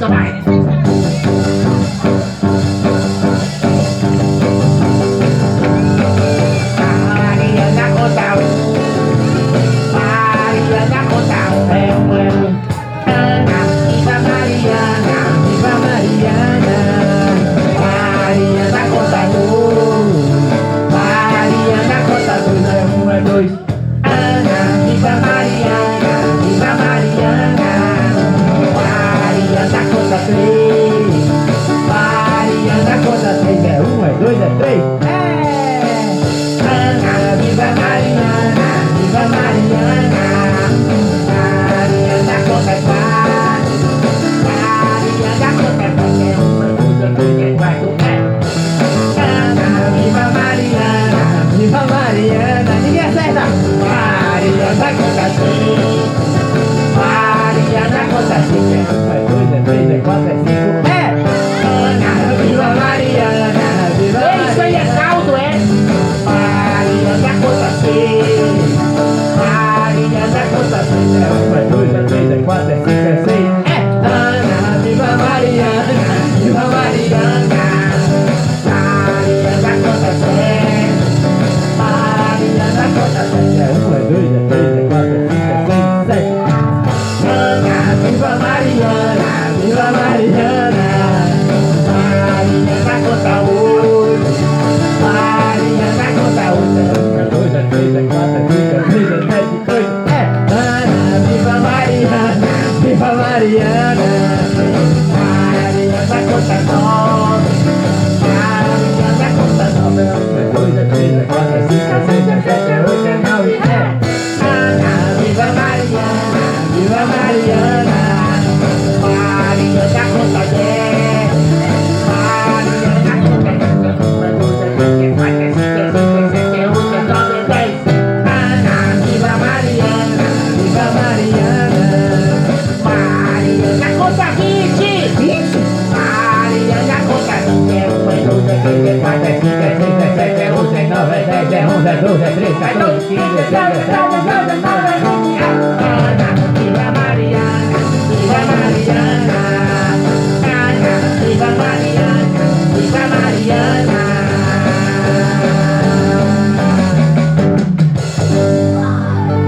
música, vai! Mariana conta Mariana conta é Ana, viva Mariana, viva Mariana. Mariana conta Mariana conta é dois. Ana, viva Mariana, viva Mariana. Mariana conta três. Mariana conta três é dois, é três. Ana, viva Mariana, viva Mariana. Mariana conta quatro. Mariana conta quatro é dois, é quatro, Ana, viva Mariana, viva Mariana. Ninguém acerta. Mariana conta seis. Mariana conta cinco é dois, é três, é quatro, é cinco. Ana, viva Mariana, viva Mariana. Isso aí é caldo, é? Mariana conta seis. Mariana conta seis é dois, é três, é quatro, é cinco, é seis. Ana, viva Mariana, viva Mariana. Mariana conta seis. Mariana conta seis é dois, é três, é quatro, é cinco, é seis, sete. Ana, viva Mariana, viva Mariana. Mariana conta oito. Mariana conta oito é dois, é três, é quatro, é cinco, é seis, é sete, oito. Ana, viva Mariana, viva Mariana. Mariana conta nove. Mariana conta nove é dois, é três, é quatro, é cinco, é seis, é sete, é oito, é nove. Ana, viva Mariana, viva Mariana. Mariana conta dez. Mariana conta dez. Ana, viva Mariana, viva Mariana. Mariana conta 20. Mariana conta 20. É dois, é três, é quatro, é cinco, é seis, é sete, é oito, é nove, é dez, é onze, é doze, é treze, 14, 15, 16, 17, 18, 19.